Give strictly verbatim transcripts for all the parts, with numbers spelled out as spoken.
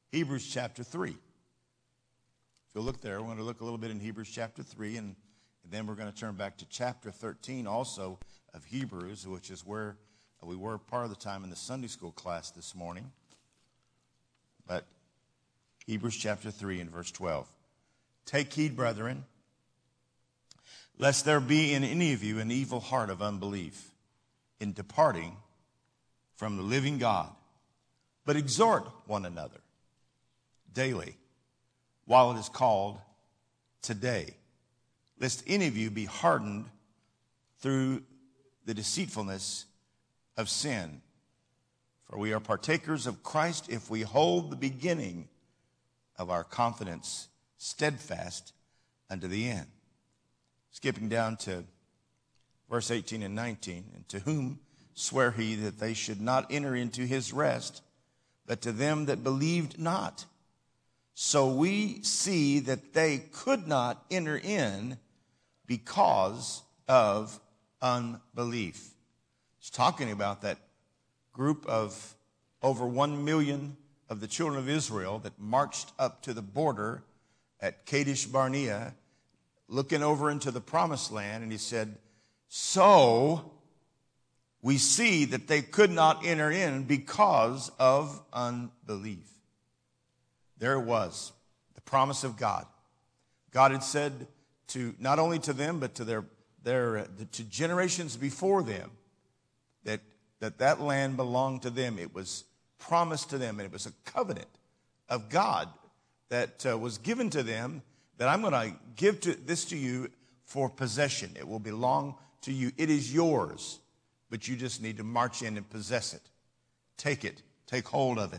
Hebrews chapter three. If you'll look there, we're going to look a little bit in Hebrews chapter three, and then we're going to turn back to chapter thirteen also of Hebrews, which is where we were part of the time in the Sunday school class this morning. But Hebrews chapter three and verse twelve. Take heed, brethren, lest there be in any of you an evil heart of unbelief in departing from the living God, but exhort one another daily while it is called today, lest any of you be hardened through the deceitfulness of sin. For we are partakers of Christ if we hold the beginning of our confidence steadfast unto the end. Skipping down to verse eighteen and nineteen. And to whom sware he that they should not enter into his rest, but to them that believed not. So we see that they could not enter in because of unbelief. It's talking about that group of over one million of the children of Israel that marched up to the border at Kadesh Barnea, looking over into the promised land, and he said, so we see that they could not enter in because of unbelief. There it was, the promise of God. God had said to not only to them, but to their their to generations before them, that that that land belonged to them. It was promised to them, and it was a covenant of God that uh, was given to them, that I'm going to give to, this to you for possession. It will belong to you. It is yours, but you just need to march in and possess it. Take it. Take hold of it.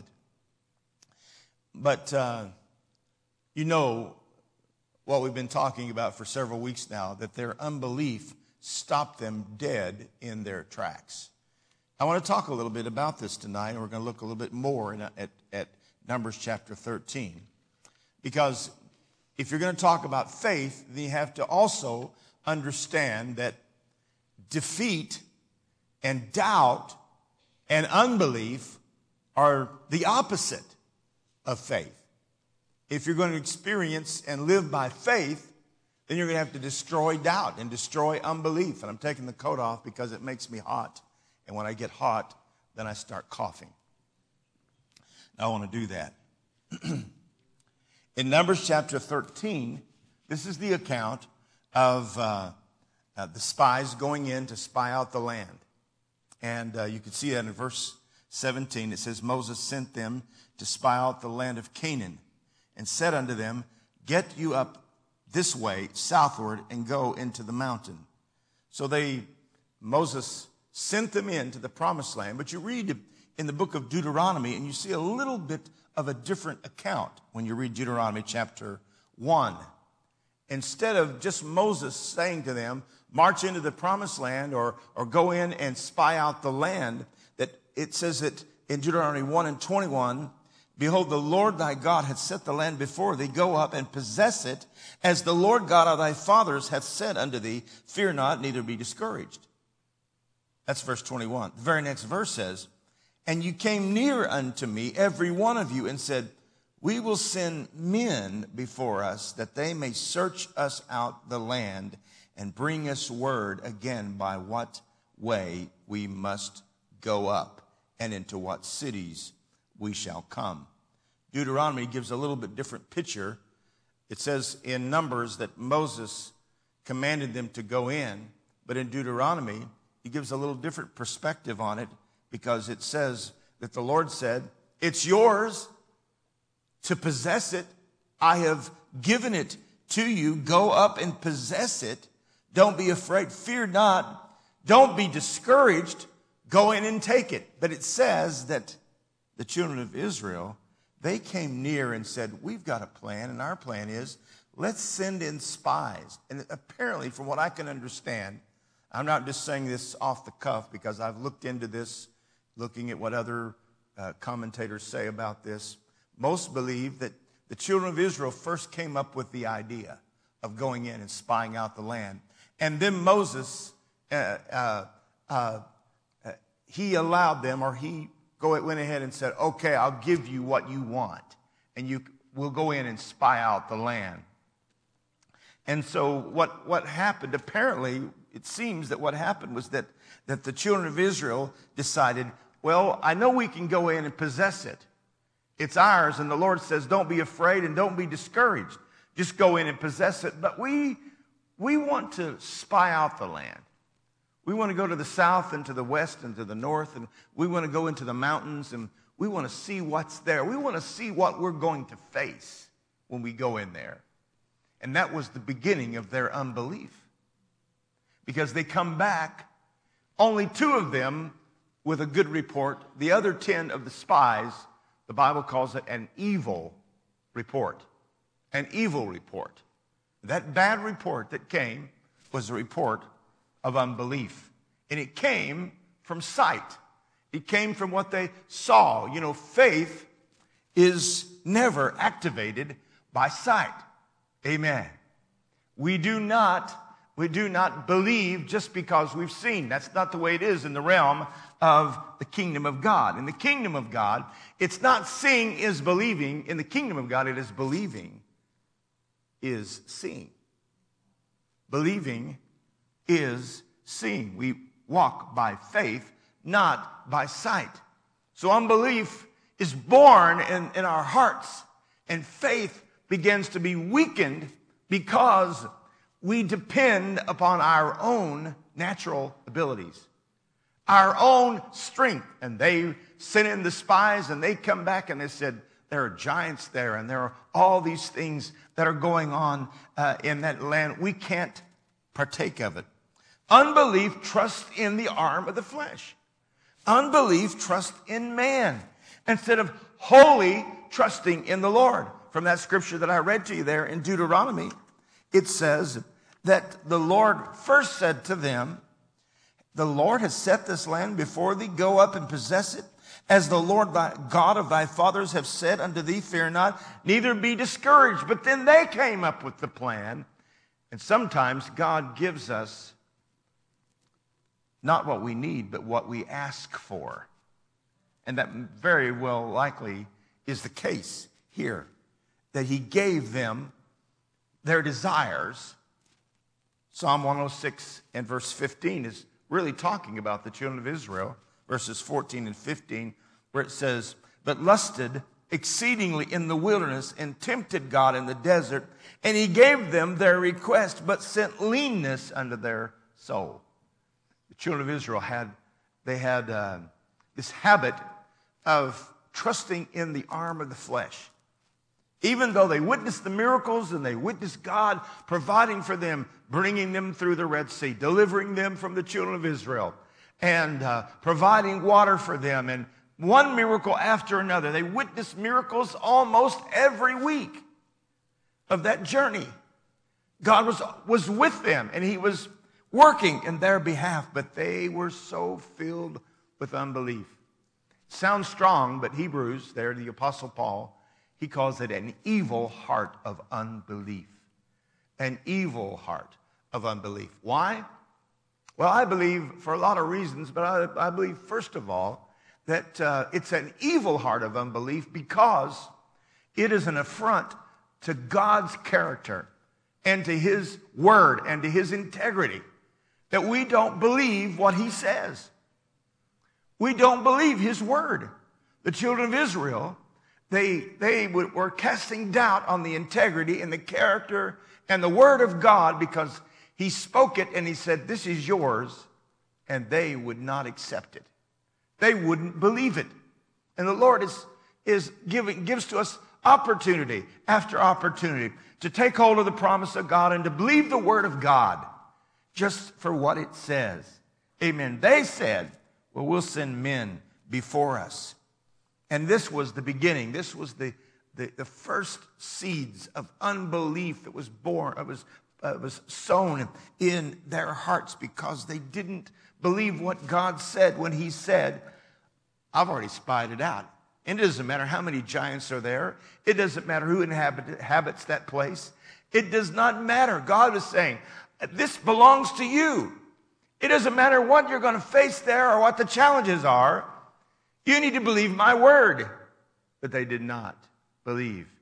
But uh, you know what we've been talking about for several weeks now, that their unbelief stopped them dead in their tracks. I want to talk a little bit about this tonight, and we're going to look a little bit more in, at, at Numbers chapter thirteen. Because if you're going to talk about faith, then you have to also understand that defeat and doubt and unbelief are the opposite of faith. If you're going to experience and live by faith, then you're going to have to destroy doubt and destroy unbelief. And I'm taking the coat off because it makes me hot. And when I get hot, then I start coughing. Now, I want to do that. In Numbers chapter thirteen, this is the account of uh, uh, the spies going in to spy out the land. And uh, you can see that in verse seventeen. It says, Moses sent them to spy out the land of Canaan, and said unto them, get you up this way southward and go into the mountain. So they, Moses sent them into the promised land. But you read in the book of Deuteronomy, and you see a little bit of a different account when you read Deuteronomy chapter one. Instead of just Moses saying to them, march into the promised land or, or go in and spy out the land, that it says that in Deuteronomy one and twenty-one, behold, the Lord thy God hath set the land before thee. Go up and possess it, as the Lord God of thy fathers hath said unto thee, fear not, neither be discouraged. That's verse twenty-one. The very next verse says, and you came near unto me, every one of you, and said, we will send men before us, that they may search us out the land, and bring us word again by what way we must go up, and into what cities we shall come. Deuteronomy gives a little bit different picture. It says in Numbers that Moses commanded them to go in, but in Deuteronomy, he gives a little different perspective on it, because it says that the Lord said, it's yours to possess it. I have given it to you. Go up and possess it. Don't be afraid. Fear not. Don't be discouraged. Go in and take it. But it says that the children of Israel, they came near and said, we've got a plan, and our plan is, let's send in spies. And apparently, from what I can understand, I'm not just saying this off the cuff, because I've looked into this, looking at what other uh, commentators say about this. Most believe that the children of Israel first came up with the idea of going in and spying out the land. And then Moses, uh, uh, uh, uh, he allowed them, or he go, went ahead and said, okay, I'll give you what you want. and you will go in and spy out the land. And so what, what happened, apparently, it seems that what happened was that, that the children of Israel decided, well, I know we can go in and possess it. It's ours, and the Lord says, don't be afraid and don't be discouraged. Just go in and possess it. But we, we want to spy out the land. We want to go to the south and to the west and to the north, and we want to go into the mountains, and we want to see what's there. We want to see what we're going to face when we go in there. And that was the beginning of their unbelief. Because they come back, only two of them with a good report. The other ten of the spies, the Bible calls it an evil report. An evil report. That bad report that came was a report of unbelief. And it came from sight. It came from what they saw. You know, faith is never activated by sight. Amen. We do not, we do not believe just because we've seen. That's not the way it is in the realm of the kingdom of God. In the kingdom of God, it's not seeing is believing. In the kingdom of God, it is believing is seeing. Believing is seeing. We walk by faith, not by sight. So unbelief is born in, in our hearts, and faith begins to be weakened because we depend upon our own natural abilities, our own strength. And they sent in the spies, and they come back and they said, there are giants there, and there are all these things that are going on uh, in that land. We can't partake of it. Unbelief trusts in the arm of the flesh. Unbelief trusts in man instead of wholly trusting in the Lord. From that scripture that I read to you there in Deuteronomy, it says that the Lord first said to them, the Lord has set this land before thee, go up and possess it. As the Lord thy God of thy fathers have said unto thee, fear not, neither be discouraged. But then they came up with the plan. And sometimes God gives us not what we need, but what we ask for. And that very well likely is the case here. That he gave them their desires. Psalm one oh six and verse fifteen is really talking about the children of Israel. Verses fourteen and fifteen, where it says, but lusted exceedingly in the wilderness and tempted God in the desert. And he gave them their request, but sent leanness unto their soul. The children of Israel had, they had uh, this habit of trusting in the arm of the flesh. Even though they witnessed the miracles and they witnessed God providing for them, bringing them through the Red Sea, delivering them from the children of Israel, and uh, providing water for them, and one miracle after another. They witnessed miracles almost every week of that journey. God was, was with them, and he was working in their behalf, but they were so filled with unbelief. Sounds strong, but Hebrews, there, the Apostle Paul, he calls it an evil heart of unbelief. An evil heart of unbelief. Why? Well, I believe for a lot of reasons, but I, I believe, first of all, that uh, it's an evil heart of unbelief because it is an affront to God's character and to his word and to his integrity, that we don't believe what he says. We don't believe his word. The children of Israel, They, they were casting doubt on the integrity and the character and the word of God because he spoke it and he said, this is yours, and they would not accept it. They wouldn't believe it. And the Lord is, is giving, gives to us opportunity after opportunity to take hold of the promise of God and to believe the word of God just for what it says. Amen. They said, well, we'll send men before us. And this was the beginning. This was the, the, the first seeds of unbelief that was born, it was, uh, was sown in their hearts because they didn't believe what God said when he said, I've already spied it out. And it doesn't matter how many giants are there. It doesn't matter who inhabit, inhabits that place. It does not matter. God is saying, this belongs to you. It doesn't matter what you're going to face there or what the challenges are. You need to believe my word. But they did not believe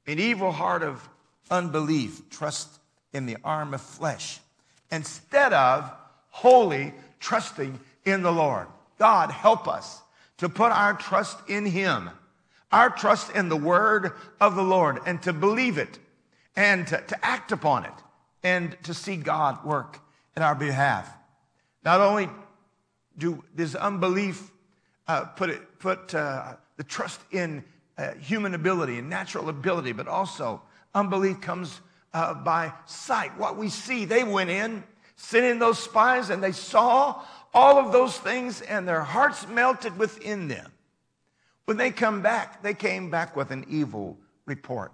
an evil heart of unbelief, trust in the arm of flesh, instead of wholly trusting in the Lord. God, help us to put our trust in him, our trust in the word of the Lord, and to believe it, and to, to act upon it, and to see God work in our behalf. Not only do does unbelief uh, put it, put uh, the trust in uh, human ability and natural ability, but also unbelief comes uh, by sight. What we see, they went in, sent in those spies, and they saw all of those things, and their hearts melted within them. When they come back, they came back with an evil report.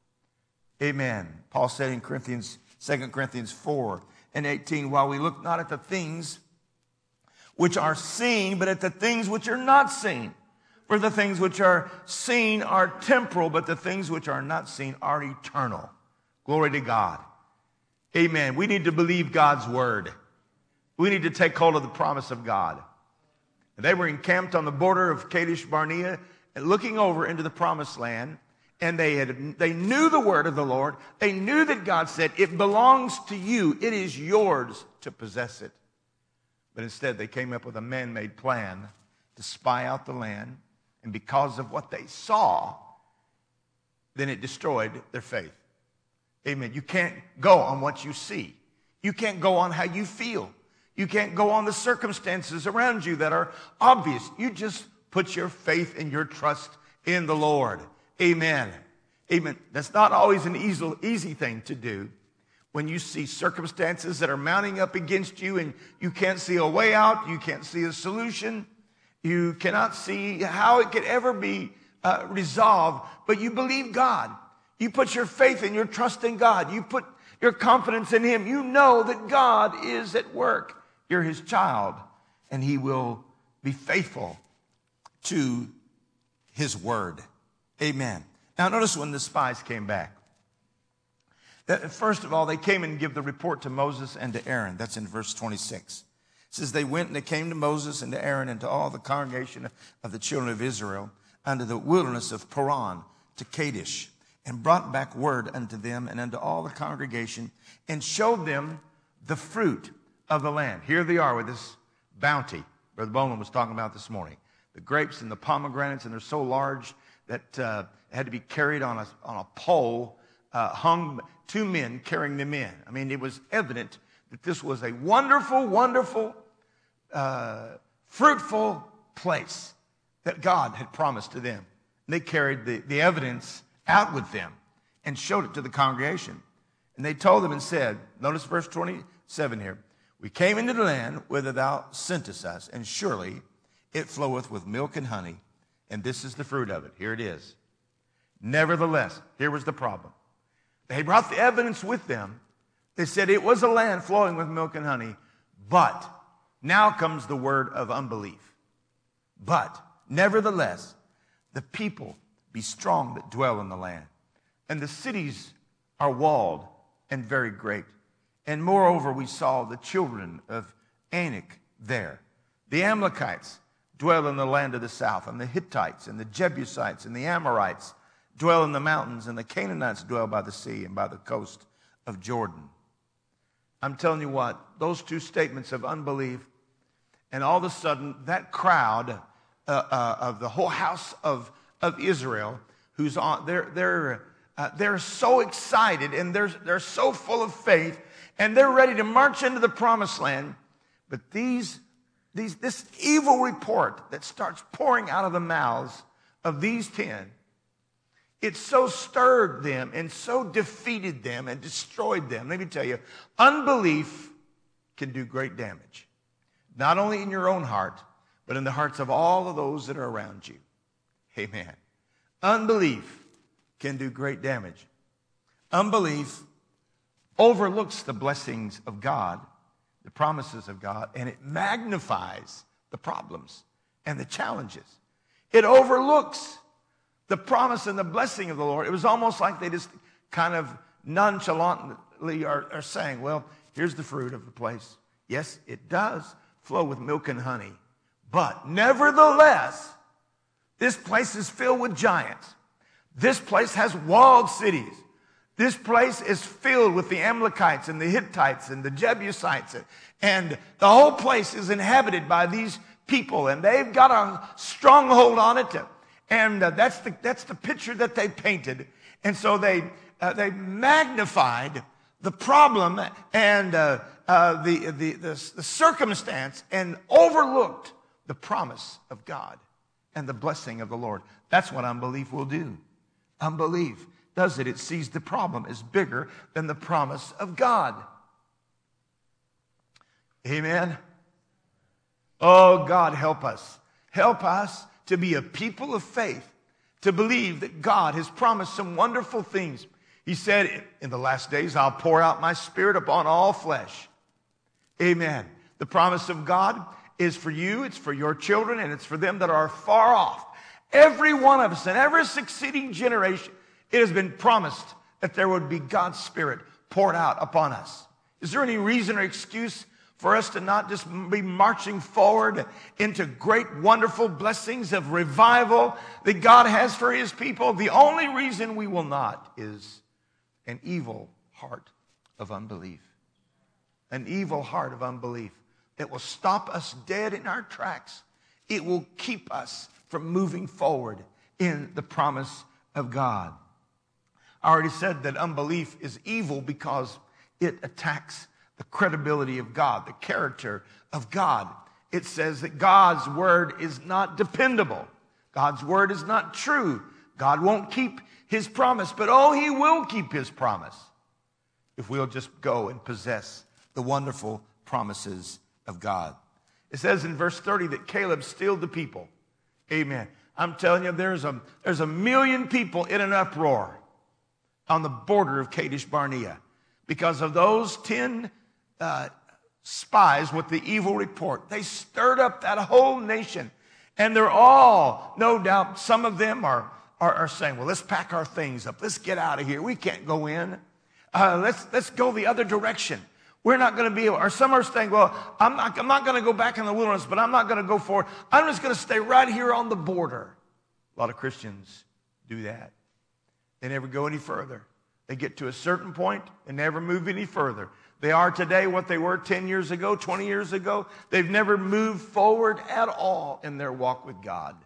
Amen. Paul said in Corinthians, Second Corinthians four and eighteen, while we look not at the things which are seen, but at the things which are not seen. For the things which are seen are temporal, but the things which are not seen are eternal. Glory to God. Amen. We need to believe God's word. We need to take hold of the promise of God. And they were encamped on the border of Kadesh Barnea, and looking over into the promised land. And they had, they knew the word of the Lord. They knew that God said, it belongs to you. It is yours to possess it. But instead, they came up with a man-made plan to spy out the land. And because of what they saw, then it destroyed their faith. Amen. You can't go on what you see. You can't go on how you feel. You can't go on the circumstances around you that are obvious. You just put your faith and your trust in the Lord. Amen. Amen. That's not always an easy, easy thing to do when you see circumstances that are mounting up against you and you can't see a way out. You can't see a solution. You cannot see how it could ever be uh, resolved, but you believe God. You put your faith and your trust in God. You put your confidence in him. You know that God is at work. You're his child, and he will be faithful to his word. Amen. Now notice when the spies came back. That first of all, they came and give the report to Moses and to Aaron. That's in verse twenty-six. It says, they went and they came to Moses and to Aaron and to all the congregation of the children of Israel unto the wilderness of Paran to Kadesh, and brought back word unto them and unto all the congregation, and showed them the fruit of the land. Here they are with this bounty Brother Bowman was talking about this morning. The grapes and the pomegranates, and they're so large that uh, it had to be carried on a, on a pole, uh, hung two men carrying them in. I mean, it was evident that this was a wonderful, wonderful, uh, fruitful place that God had promised to them. And they carried the, the evidence out with them and showed it to the congregation. And they told them and said, notice verse twenty-seven here, we came into the land whither thou sentest us, and surely it floweth with milk and honey, and this is the fruit of it. Here it is. Nevertheless, here was the problem. They brought the evidence with them. They said it was a land flowing with milk and honey, but now comes the word of unbelief. But nevertheless, the people be strong that dwell in the land, and the cities are walled and very great. And moreover, we saw the children of Anak there. The Amalekites dwell in the land of the south, and the Hittites and the Jebusites and the Amorites dwell in the mountains, and the Canaanites dwell by the sea and by the coast of Jordan. I'm telling you what, those two statements of unbelief, and all of a sudden that crowd uh, uh, of the whole house of, of Israel, who's on, they're they're uh, they're so excited and they're they're so full of faith, and they're ready to march into the promised land. But these these this evil report that starts pouring out of the mouths of these ten, it so stirred them and so defeated them and destroyed them. Let me tell you, unbelief can do great damage. Not only in your own heart, but in the hearts of all of those that are around you. Amen. Unbelief can do great damage. Unbelief overlooks the blessings of God, the promises of God, and it magnifies the problems and the challenges. It overlooks the promise and the blessing of the Lord. It was almost like they just kind of nonchalantly are, are saying, well, here's the fruit of the place. Yes, it does flow with milk and honey. But nevertheless, this place is filled with giants. This place has walled cities. This place is filled with the Amalekites and the Hittites and the Jebusites. And the whole place is inhabited by these people. And they've got a stronghold on it. And uh, that's the that's the picture that they painted. And so they uh, they magnified the problem and uh, uh, the, the, the, the circumstance and overlooked the promise of God and the blessing of the Lord. That's what unbelief will do. Unbelief does it. It sees the problem as bigger than the promise of God. Amen. Oh, God, help us. Help us to be a people of faith, to believe that God has promised some wonderful things. He said, in the last days, I'll pour out my Spirit upon all flesh. Amen. The promise of God is for you, it's for your children, and it's for them that are far off. Every one of us, in every succeeding generation, it has been promised that there would be God's Spirit poured out upon us. Is there any reason or excuse for us to not just be marching forward into great, wonderful blessings of revival that God has for His people? The only reason we will not is an evil heart of unbelief. An evil heart of unbelief that will stop us dead in our tracks. It will keep us from moving forward in the promise of God. I already said that unbelief is evil because it attacks the credibility of God, the character of God. It says that God's word is not dependable. God's word is not true. God won't keep His promise, but oh, He will keep His promise if we'll just go and possess the wonderful promises of God. It says in verse thirty that Caleb stilled the people. Amen. I'm telling you, there's a, there's a million people in an uproar on the border of Kadesh Barnea because of those ten uh, spies with the evil report. They stirred up that whole nation, and they're all, no doubt, some of them are, are, are saying, well, let's pack our things up. Let's get out of here. We can't go in. Uh, let's, let's go the other direction. We're not going to be able, or some are saying, well, I'm not, I'm not going to go back in the wilderness, but I'm not going to go forward. I'm just going to stay right here on the border. A lot of Christians do that. They never go any further. They get to a certain point and never move any further. They are today what they were ten years ago, twenty years ago. They've never moved forward at all in their walk with God.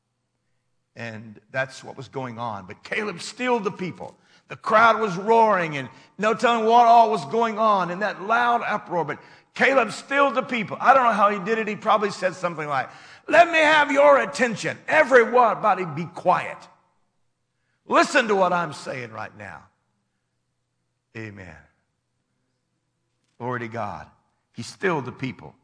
And that's what was going on. But Caleb stilled the people. The crowd was roaring and no telling what all was going on in that loud uproar. But Caleb stilled the people. I don't know how he did it. He probably said something like, let me have your attention. Everybody be quiet. Listen to what I'm saying right now. Amen. Glory to God. He stilled the people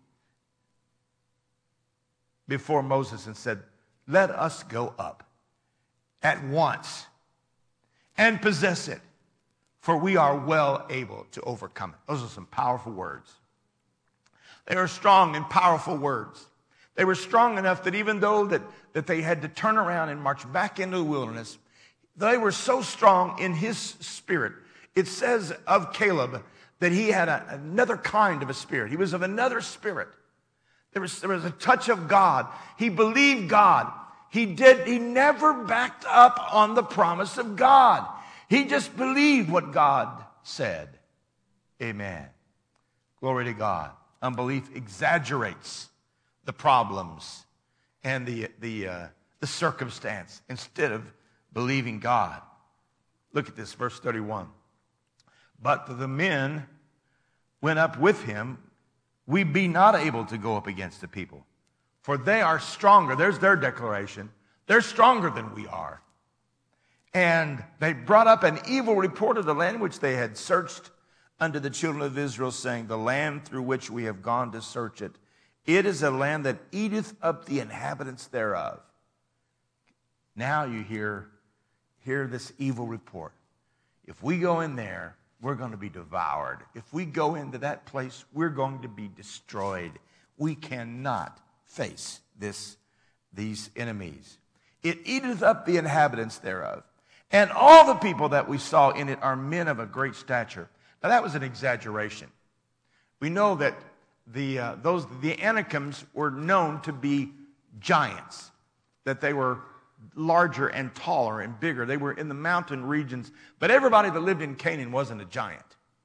before Moses and said, let us go up at once and possess it, for we are well able to overcome it. Those are some powerful words. They are strong and powerful words. They were strong enough that even though that, that they had to turn around and march back into the wilderness, they were so strong in his spirit. It says of Caleb that he had a, another kind of a spirit. He was of another spirit. There was, there was a touch of God. He believed God. He did. He never backed up on the promise of God. He just believed what God said. Amen. Glory to God. Unbelief exaggerates the problems and the, the, uh, the circumstance instead of believing God. Look at this, verse thirty-one. But the men went up with him. We be not able to go up against the people, for they are stronger. There's their declaration. They're stronger than we are. And they brought up an evil report of the land which they had searched unto the children of Israel, saying, the land through which we have gone to search it, it is a land that eateth up the inhabitants thereof. Now you hear, hear this evil report. If we go in there, we're going to be devoured. If we go into that place, we're going to be destroyed. We cannot face this, these enemies. It eateth up the inhabitants thereof. And all the people that we saw in it are men of a great stature. Now that was an exaggeration. We know that the uh, those the Anakims were known to be giants, that they were larger and taller and bigger. They were in the mountain regions. But everybody that lived in Canaan wasn't a giant.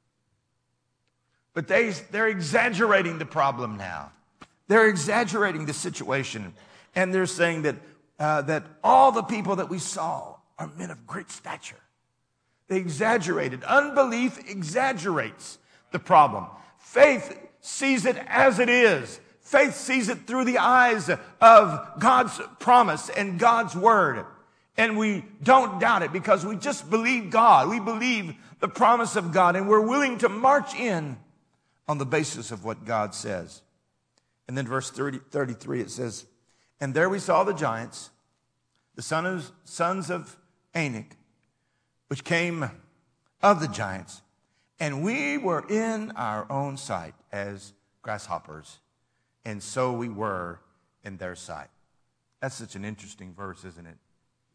But they, they're exaggerating the problem now. They're exaggerating the situation. And they're saying that, uh, that all the people that we saw are men of great stature. They exaggerated. Unbelief exaggerates the problem. Faith sees it as it is. Faith sees it through the eyes of God's promise and God's word. And we don't doubt it because we just believe God. We believe the promise of God, and we're willing to march in on the basis of what God says. And then verse thirty, thirty-three, it says, and there we saw the giants, the son of, sons of Anak, which came of the giants, and we were in our own sight as grasshoppers, and so we were in their sight. That's such an interesting verse, isn't it?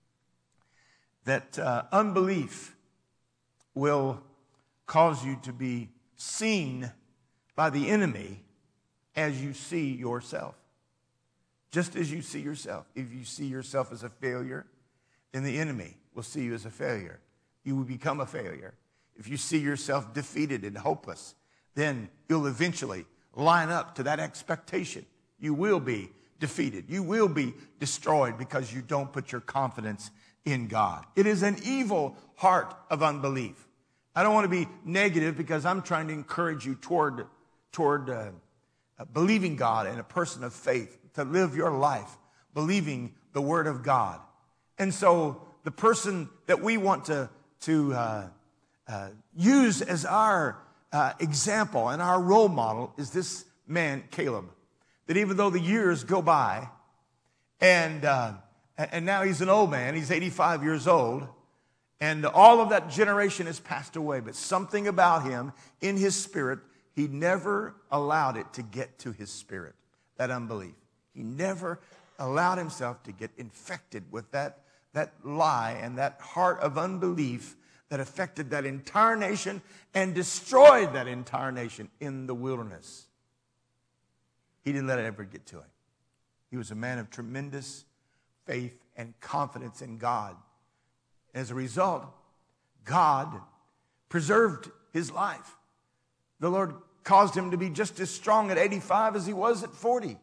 That uh, unbelief will cause you to be seen by the enemy as you see yourself. Just as you see yourself. If you see yourself as a failure, then the enemy will see you as a failure. You will become a failure. If you see yourself defeated and hopeless, then you'll eventually line up to that expectation. You will be defeated. You will be destroyed because you don't put your confidence in God. It is an evil heart of unbelief. I don't want to be negative because I'm trying to encourage you toward, toward uh, believing God and a person of faith to live your life believing the word of God. And so the person that we want to, to uh, uh, use as our uh, example and our role model is this man, Caleb. That even though the years go by, and uh, and now he's an old man, he's eighty-five years old, and all of that generation has passed away, but something about him in his spirit, he never allowed it to get to his spirit, that unbelief. He never allowed himself to get infected with that, that lie and that heart of unbelief that affected that entire nation and destroyed that entire nation in the wilderness. He didn't let it ever get to him. He was a man of tremendous faith and confidence in God. As a result, God preserved his life. The Lord caused him to be just as strong at eighty-five as he was at forty.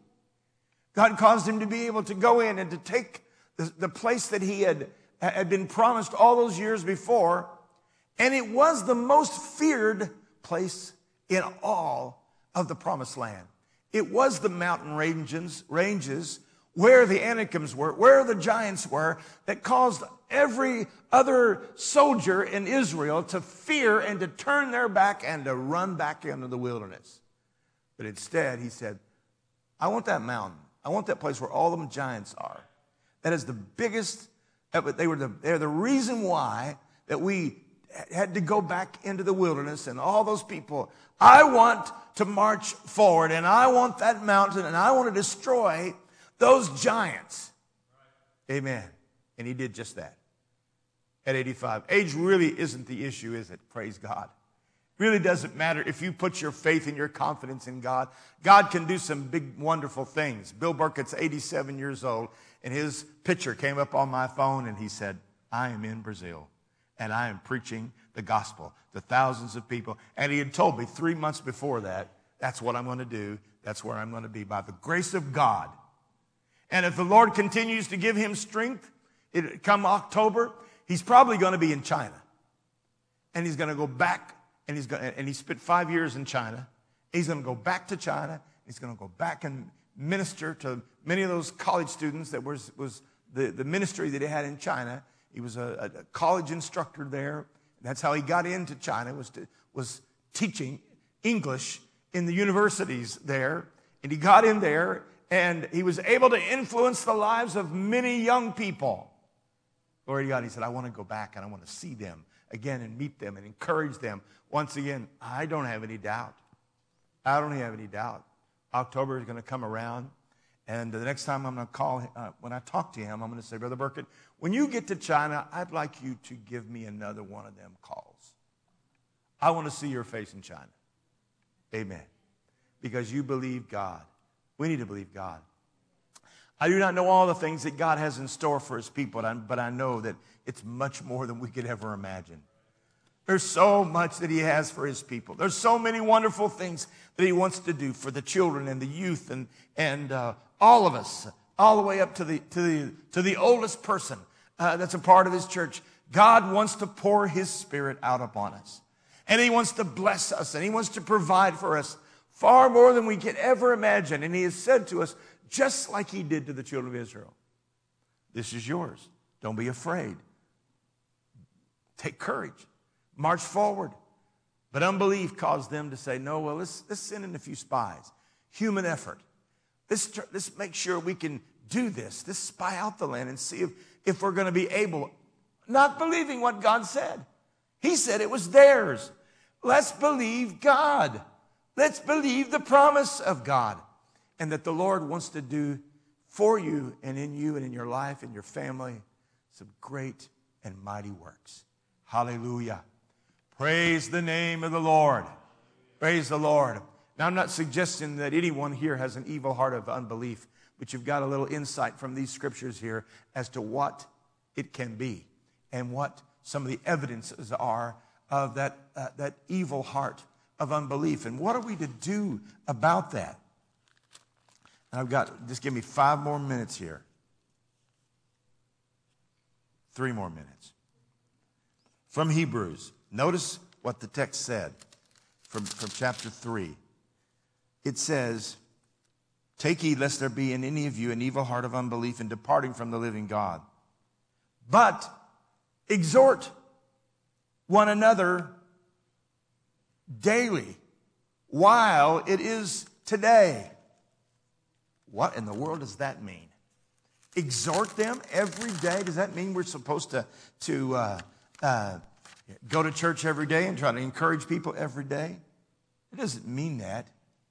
God caused him to be able to go in and to take the, the place that he had, had been promised all those years before. And it was the most feared place in all of the promised land. It was the mountain ranges, ranges where the Anakims were, where the giants were, that caused every other soldier in Israel to fear and to turn their back and to run back into the wilderness. But instead, he said, I want that mountain. I want that place where all the giants are. That is the biggest, they were the, they're the reason why that we had to go back into the wilderness and all those people. I want to march forward and I want that mountain and I want to destroy those giants. Amen. And he did just that at eighty-five. Age really isn't the issue, is it? Praise God. Really doesn't matter if you put your faith and your confidence in God. God can do some big, wonderful things. Bill Burkett's eighty-seven years old, and his picture came up on my phone, and he said, I am in Brazil, and I am preaching the gospel to thousands of people. And he had told me three months before that, that's what I'm going to do. That's where I'm going to be by the grace of God. And if the Lord continues to give him strength, it, come October, he's probably going to be in China. And he's going to go back. And he's going, and he spent five years in China. He's going to go back to China. He's going to go back and minister to many of those college students that was, was the, the ministry that he had in China. He was a, a college instructor there. That's how he got into China, was, to, was teaching English in the universities there. And he got in there, and he was able to influence the lives of many young people. Glory to God. He said, I want to go back, and I want to see them again and meet them and encourage them. Once again, I don't have any doubt. I don't have any doubt. October is going to come around, and the next time I'm going to call him, uh, when I talk to him, I'm going to say, Brother Burkett, when you get to China, I'd like you to give me another one of them calls. I want to see your face in China. Amen. Because you believe God. We need to believe God. I do not know all the things that God has in store for his people, but I know that it's much more than we could ever imagine. There's so much that he has for his people. There's so many wonderful things that he wants to do for the children and the youth and, and uh, all of us, all the way up to the, to the, to the oldest person uh, that's a part of his church. God wants to pour his Spirit out upon us. And he wants to bless us, and he wants to provide for us far more than we could ever imagine. And he has said to us, just like he did to the children of Israel, this is yours. Don't be afraid. Take courage. March forward. But unbelief caused them to say, no, well, let's, let's send in a few spies. Human effort. Let's, let's make sure we can do this. Let's spy out the land and see if, if we're going to be able, not believing what God said. He said it was theirs. Let's believe God. Let's believe the promise of God. And that the Lord wants to do for you and in you and in your life and your family some great and mighty works. Hallelujah. Praise the name of the Lord. Praise the Lord. Now, I'm not suggesting that anyone here has an evil heart of unbelief, but you've got a little insight from these scriptures here as to what it can be and what some of the evidences are of that, uh, that evil heart of unbelief. And what are we to do about that? And I've got, just give me five more minutes here. Three more minutes. From Hebrews. Notice what the text said from, from chapter three. It says, take heed lest there be in any of you an evil heart of unbelief in departing from the living God. But exhort one another daily while it is today. What in the world does that mean? Exhort them every day? Does that mean we're supposed to, to uh, uh, go to church every day and try to encourage people every day? It doesn't mean that.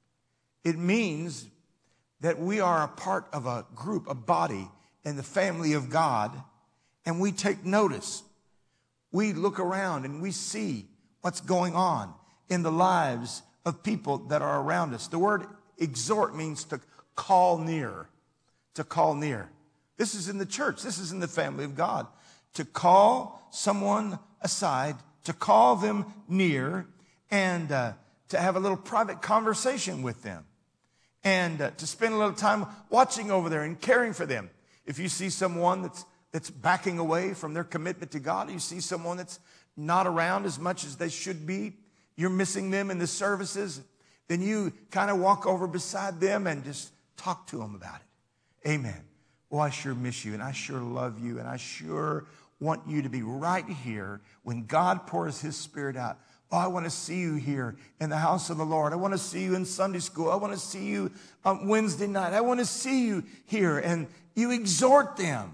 It means that we are a part of a group, a body in the family of God, and we take notice. We look around and we see what's going on in the lives of people that are around us. The word exhort means to call near, to call near. This is in the church. This is in the family of God. To call someone aside, to call them near, and uh, to have a little private conversation with them. And uh, to spend a little time watching over there and caring for them. If you see someone that's that's backing away from their commitment to God, you see someone that's not around as much as they should be, you're missing them in the services, then you kind of walk over beside them and just talk to them about it. Amen. Well, I sure miss you, and I sure love you, and I sure want you to be right here when God pours his Spirit out. Oh, I want to see you here in the house of the Lord. I want to see you in Sunday school. I want to see you on Wednesday night. I want to see you here. And you exhort them.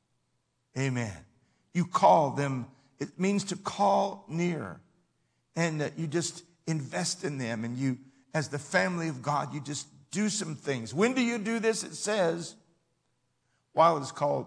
Amen. You call them. It means to call near. And uh, you just invest in them. And you, as the family of God, you just do some things. When do you do this? It says, while it is called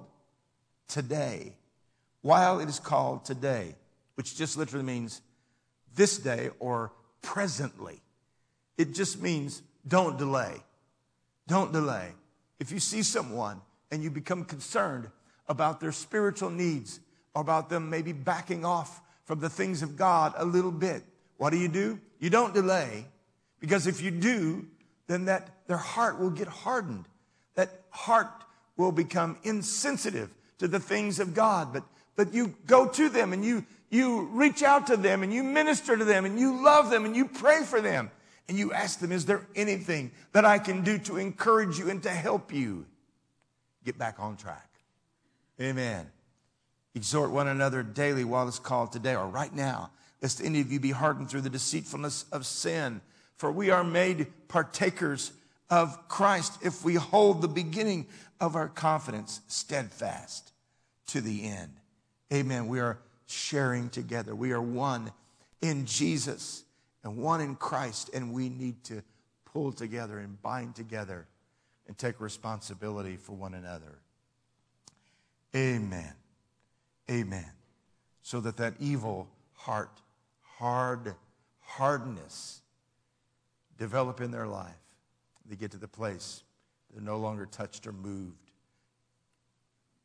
today. While it is called today, which just literally means this day or presently. It just means don't delay. Don't delay. If you see someone and you become concerned about their spiritual needs or about them maybe backing off from the things of God a little bit, what do you do? You don't delay, because if you do, then that their heart will get hardened. That heart will become insensitive to the things of God. But but you go to them and you You reach out to them and you minister to them and you love them and you pray for them. And you ask them, is there anything that I can do to encourage you and to help you get back on track? Amen. Exhort one another daily while it's called today, or right now, lest any of you be hardened through the deceitfulness of sin. For we are made partakers of Christ if we hold the beginning of our confidence steadfast to the end. Amen. We are sharing together. We are one in Jesus and one in Christ, and we need to pull together and bind together and take responsibility for one another. Amen. Amen. So that that evil heart, hard, hardness develop in their life. They get to the place they're no longer touched or moved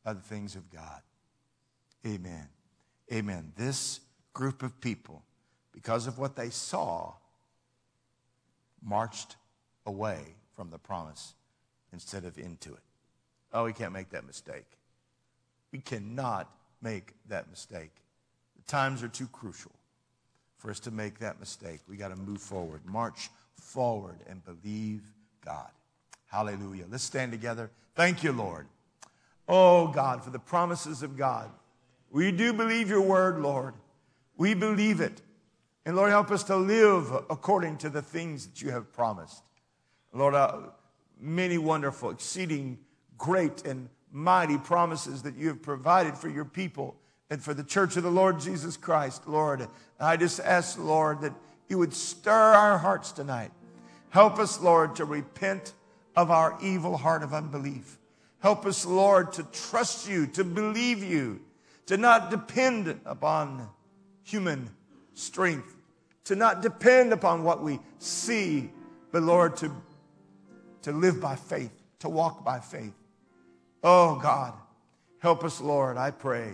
of the things of God. Amen. Amen. This group of people, because of what they saw, marched away from the promise instead of into it. Oh, we can't make that mistake. We cannot make that mistake. The times are too crucial for us to make that mistake. We got to move forward, march forward, and believe God. Hallelujah. Let's stand together. Thank you, Lord. Oh, God, for the promises of God. We do believe your word, Lord. We believe it. And Lord, help us to live according to the things that you have promised. Lord, uh, many wonderful, exceeding great and mighty promises that you have provided for your people and for the church of the Lord Jesus Christ, Lord. I just ask, Lord, that you would stir our hearts tonight. Help us, Lord, to repent of our evil heart of unbelief. Help us, Lord, to trust you, to believe you, to not depend upon human strength, to not depend upon what we see, but, Lord, to, to live by faith, to walk by faith. Oh, God, help us, Lord, I pray,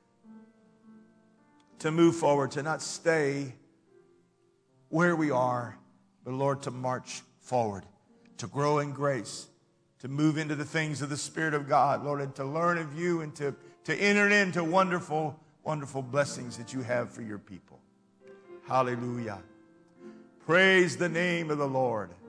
to move forward, to not stay where we are, but, Lord, to march forward, to grow in grace, to move into the things of the Spirit of God, Lord, and to learn of you and to, to enter into wonderful, wonderful blessings that you have for your people. Hallelujah. Praise the name of the Lord.